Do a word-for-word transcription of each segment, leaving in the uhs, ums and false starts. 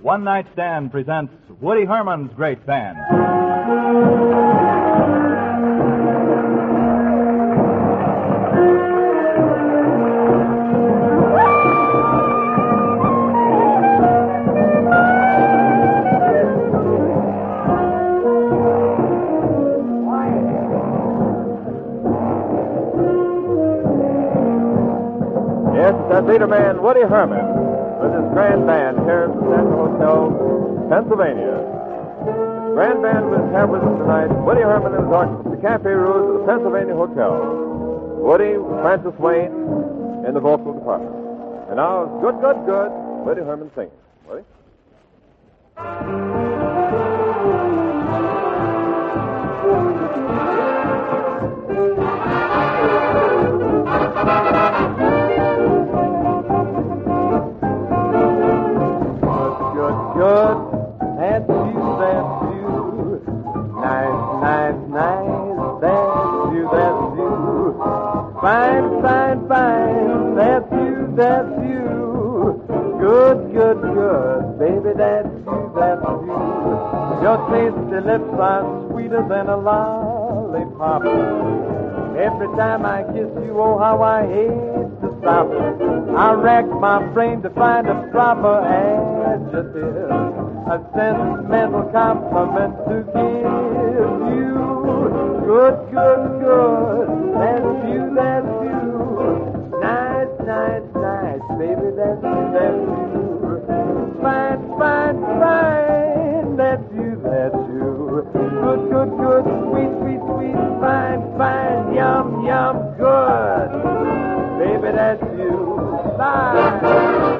One Night Stand presents Woody Herman's Great Band. Yes, that's leader man Woody Herman with his grand band here at the Central Hotel, Pennsylvania. His grand band was here with us tonight. Woody Herman and his orchestra, the Cafe Rouge of the Pennsylvania Hotel. Woody, Francis Wayne in the vocal department. And now, good, good, good, Woody Herman singing. Woody? Good, that's you, that's you. Nice, nice, nice, that's you, that's you. Fine, fine, fine, that's you, that's you. Good, good, good, baby, that's you, that's you. Your tasty lips are sweeter than a lollipop. Every time I kiss you, oh, how I hate to stop. I rack my brain to find a proper adjective, a sentimental compliment to give you. Good, good, good, that's you, that's you. Nice, nice, nice, baby, that's you, that's you. Fine, fine, fine, that's you, that's you. Good, good, good, sweet, sweet, sweet, fine, fine, yum, yum, good. Baby, that's you. Bye.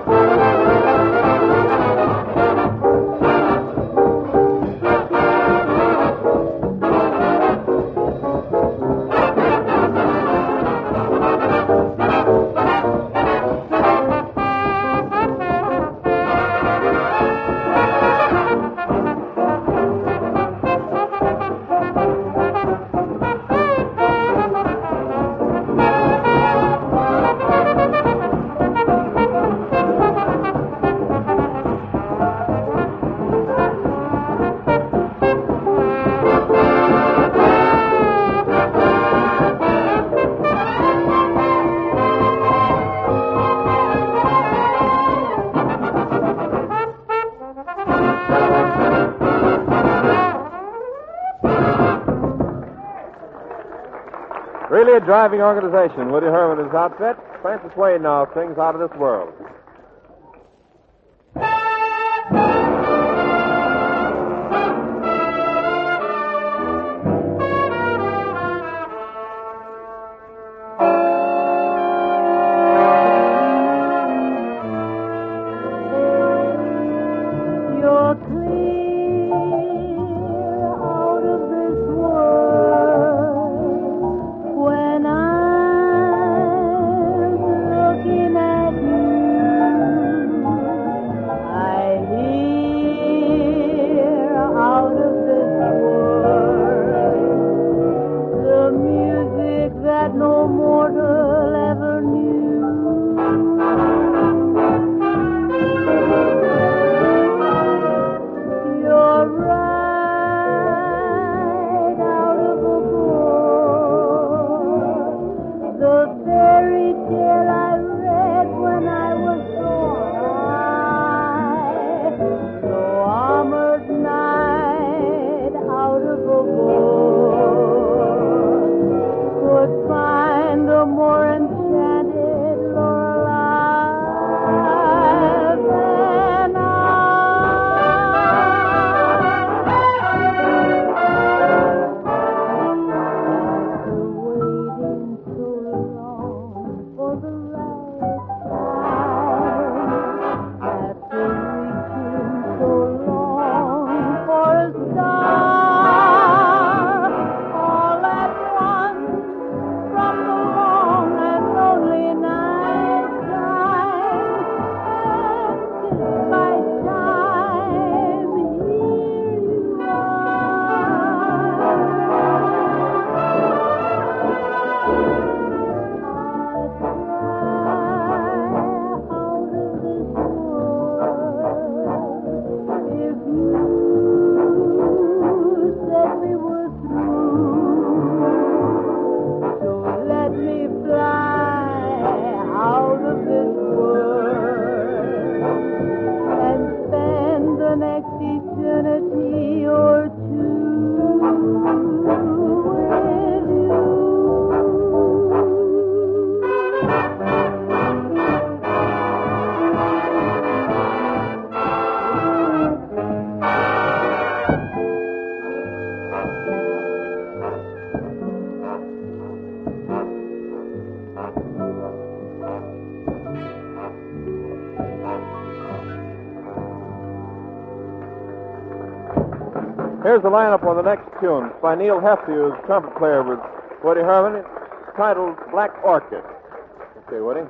Really a driving organization. Woody Herman and his outfit. Francis Wayne now sings Out of This World. You're clear out of this world when I'm looking at you. Here's the lineup on the next tune. It's by Neil Hefti, who's a trumpet player with Woody Herman. It's titled Black Orchid. Okay, Woody.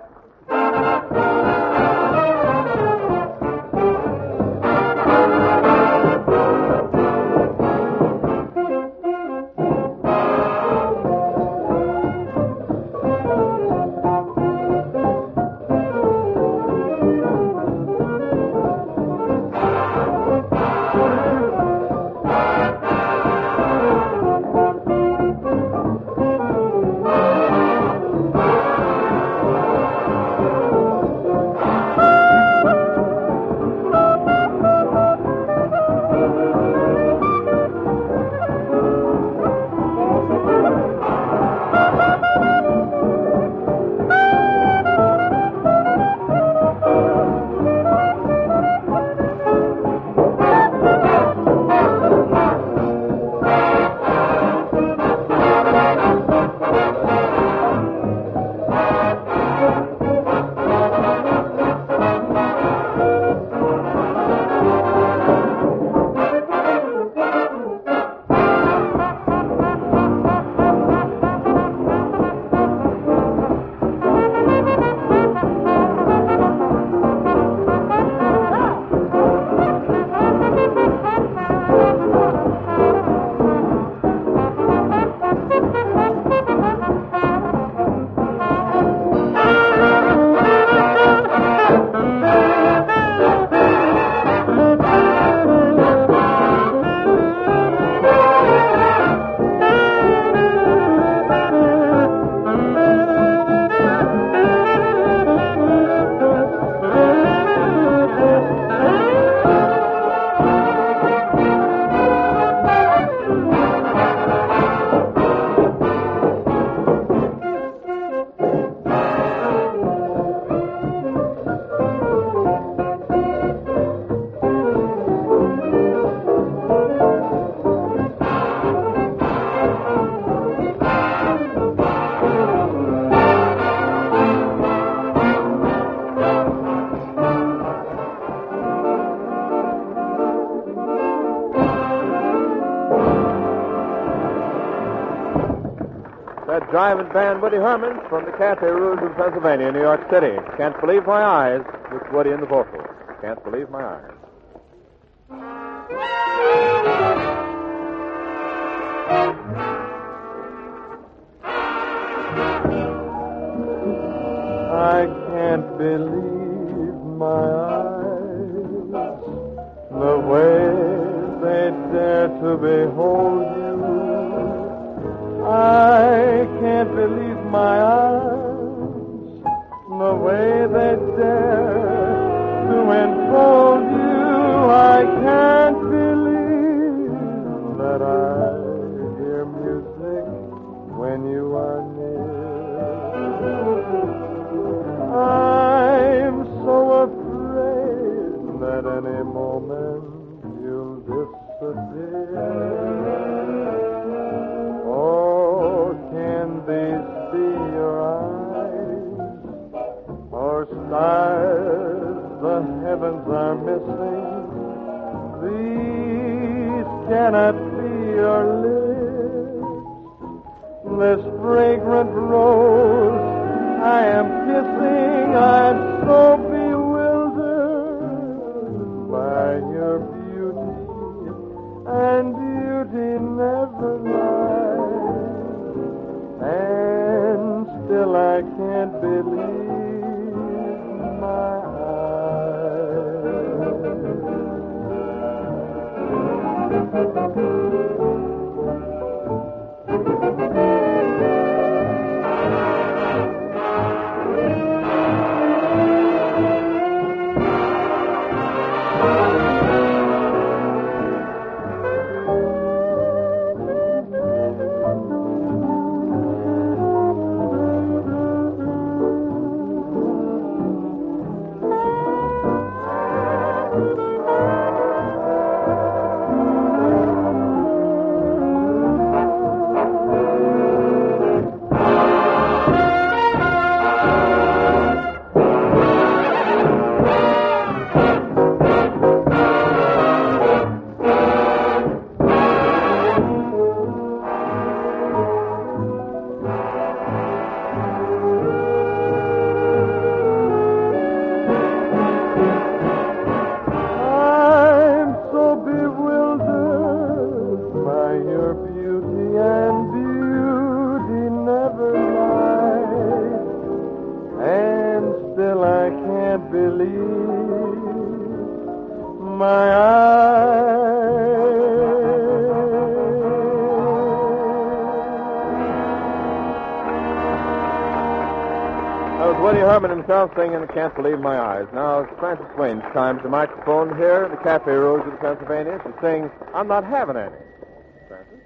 That driving band, Woody Herman, from the Cafe Rouge in Pennsylvania, New York City. Can't believe my eyes. It's Woody in the vocals. Can't believe my eyes. I can't believe my eyes, the way they dare to behold you. I can't believe my eyes, the way they dare to enfold you. I can't believe that I hear music when you are near. I'm so afraid that any moment you'll disappear. Oh, can these be your eyes, or stars the heavens are missing? These cannot be your lips, this fragrant rose I am kissing. I'm so bewildered by your beauty, and beauty never lies. And still I can't believe my eyes. my eyes. That was Woody Herman himself singing I Can't Believe My Eyes. Now it's Francis Swain's time to the microphone here at the Cafe Rouge of Pennsylvania to sing I'm Not Having Any. Francis?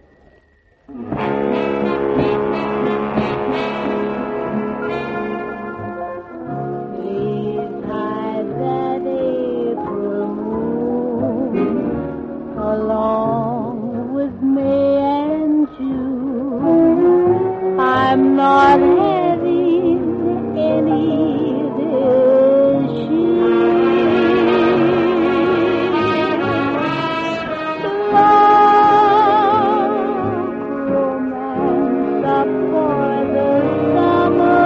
Please hide that April moon along with May and June. I'm not having any this year. Love, romance up for the summer.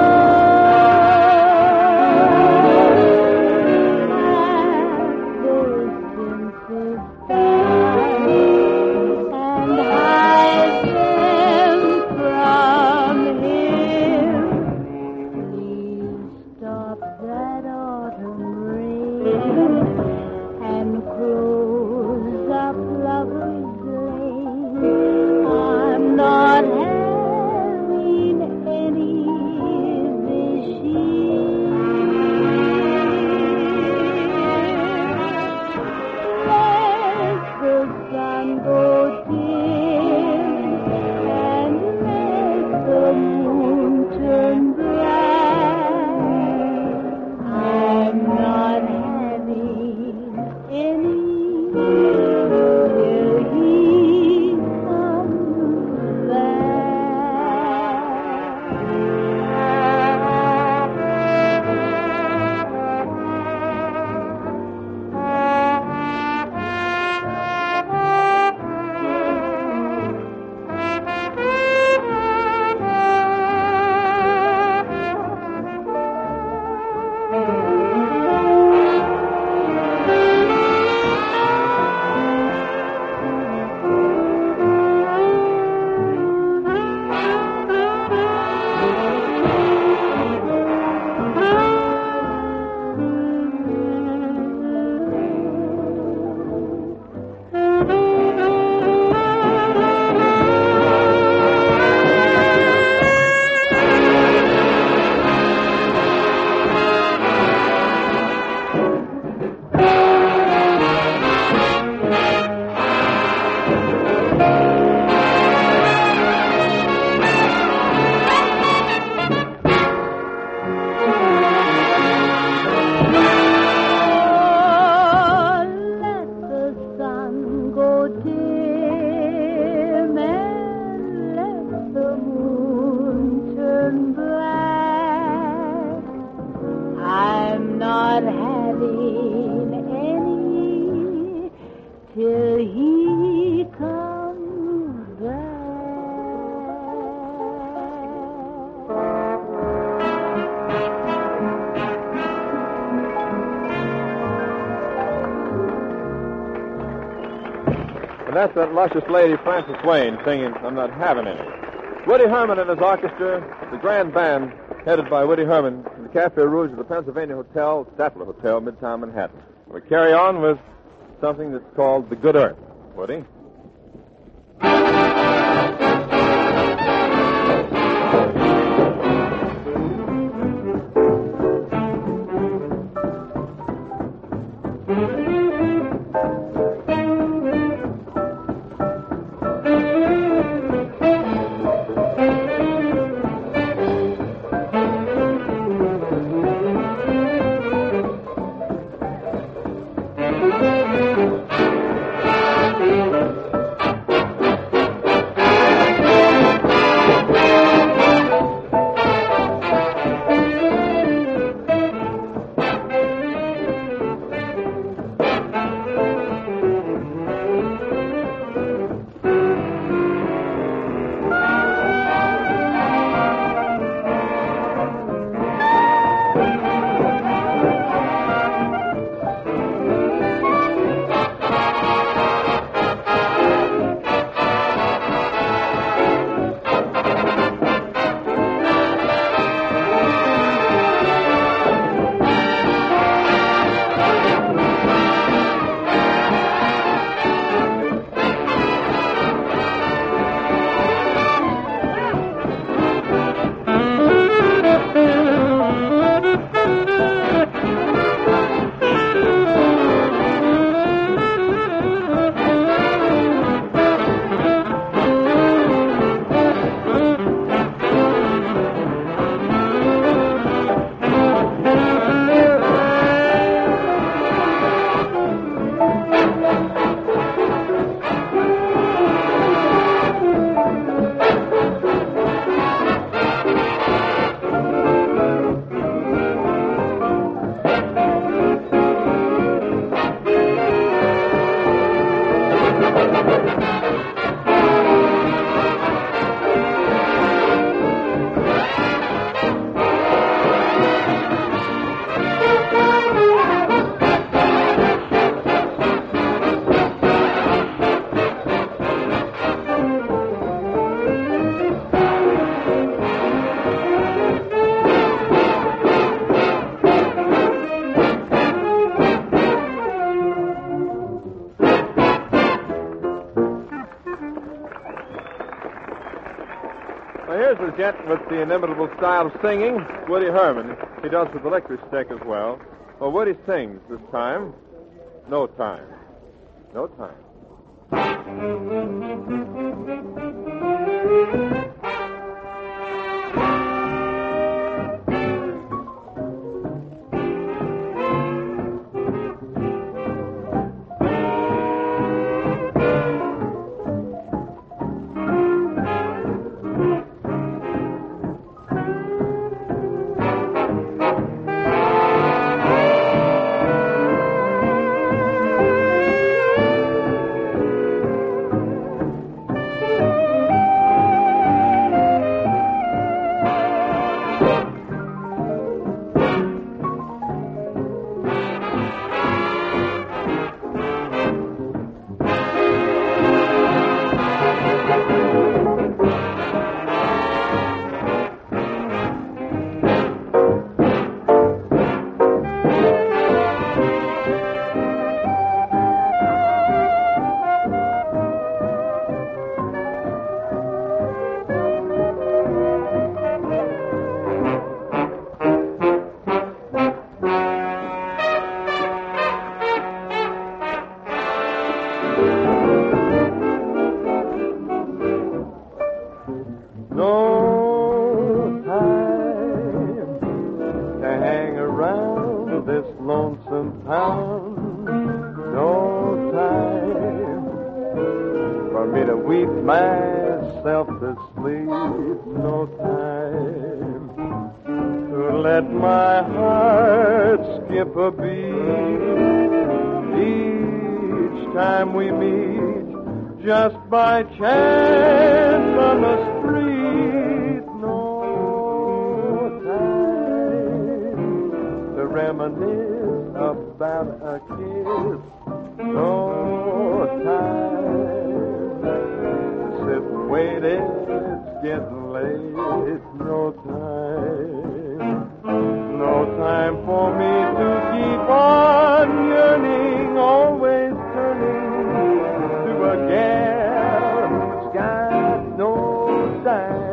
And hide them from him. Please stop that autumn rain and close up Lover's Lane. I'm not having any this year. Let the sun go dim and let the moon turn bright. I'm not having any till he comes And that's that luscious lady, Frances Swain, singing I'm Not Having Any. Woody Herman and his orchestra, the grand band, headed by Woody Herman, in the Cafe Rouge of the Pennsylvania Hotel, Statler Hotel, Midtown Manhattan. We carry on with something that's called The Good Earth. Woody? Thank you. Here's the gent with the inimitable style of singing, Woody Herman. He does with electric stick as well. Well, Woody sings this time. No time. No time. Myself to sleep, no time to let my heart skip a beat. Each time we meet, just by chance on the street, no time to reminisce about a kiss, no time. Wait, it's getting late. No time, no time for me to keep on yearning, always turning to a gal who's got no time.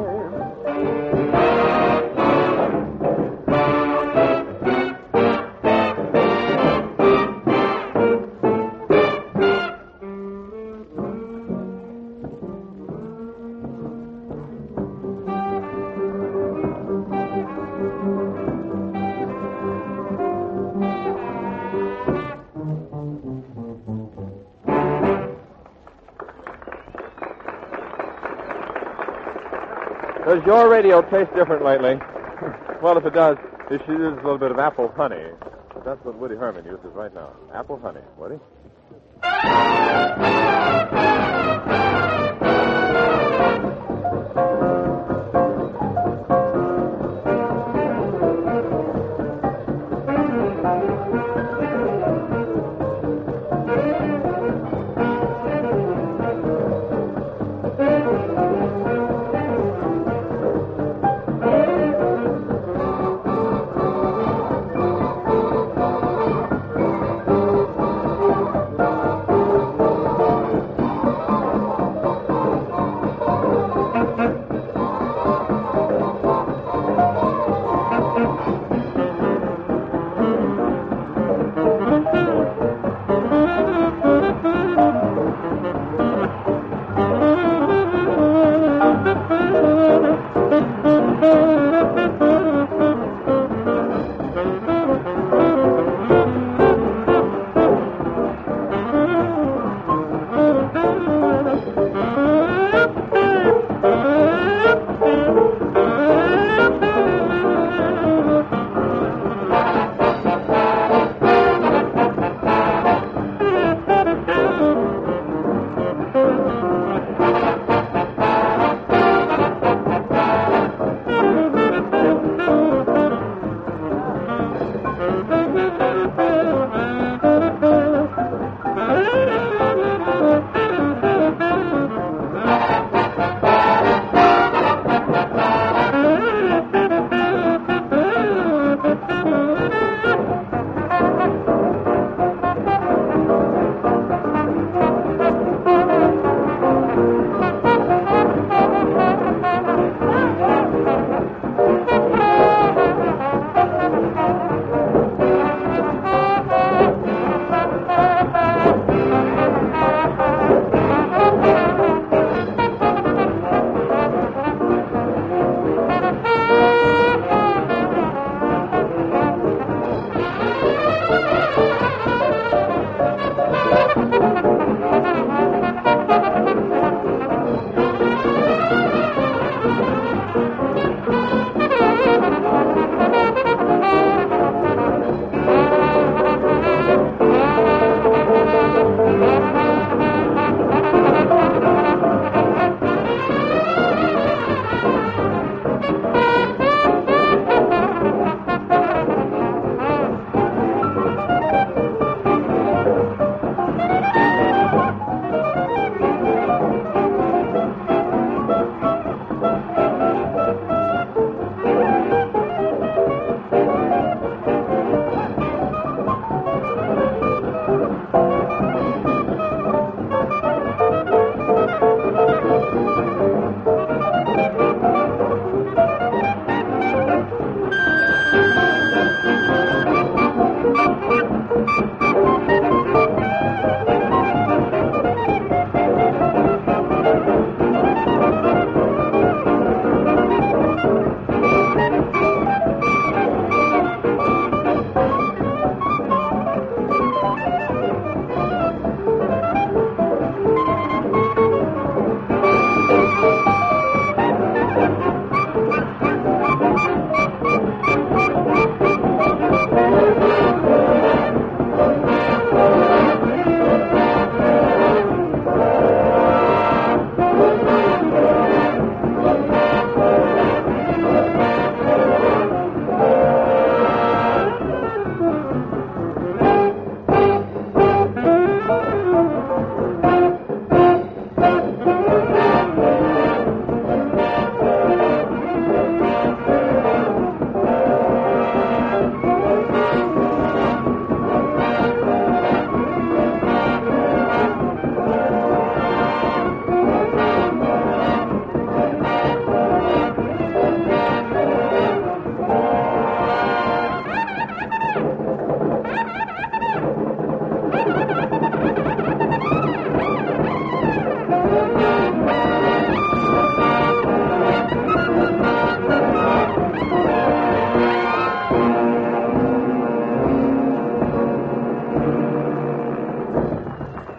Does your radio taste different lately? Well, if it does, it should use a little bit of apple honey. That's what Woody Herman uses right now. Apple honey. Woody?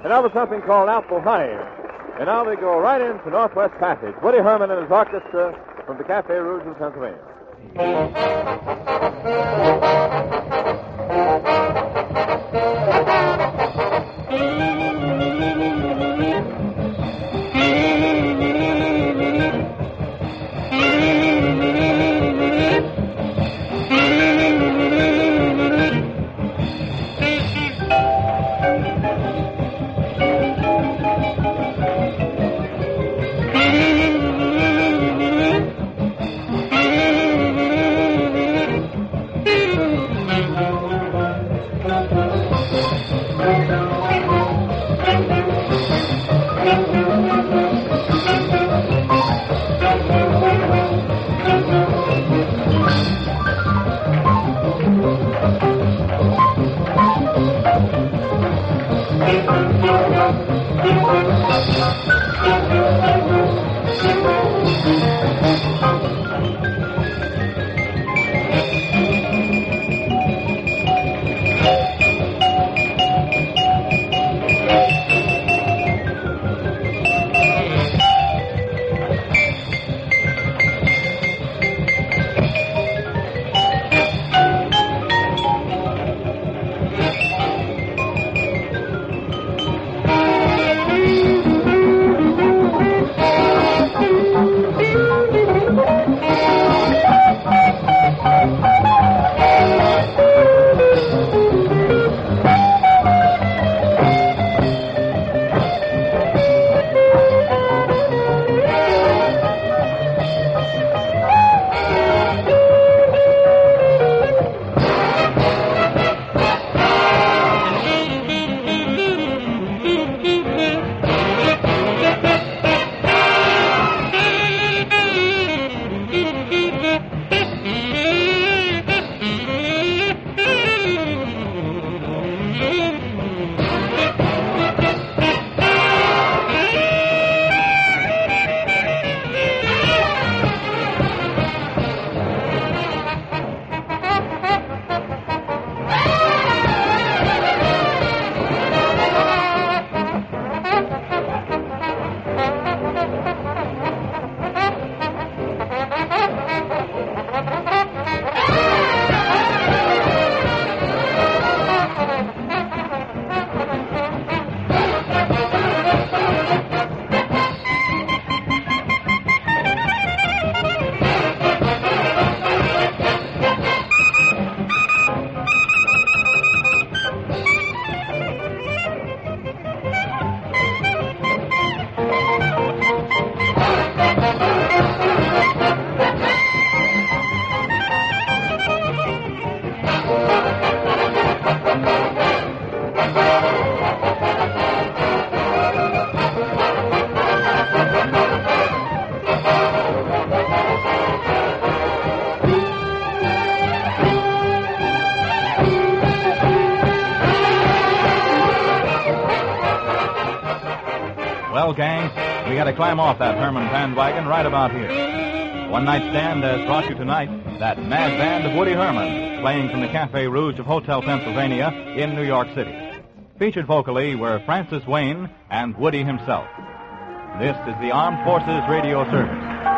and now with something called Apple Honey. And now they go right into Northwest Passage. Woody Herman and his orchestra from the Cafe Rouge in Pennsylvania. Well, gang, we got to climb off that Herman bandwagon right about here. One Night Stand has brought you tonight that mad band of Woody Herman, playing from the Cafe Rouge of Hotel Pennsylvania in New York City. Featured vocally were Francis Wayne and Woody himself. This is the Armed Forces Radio Service.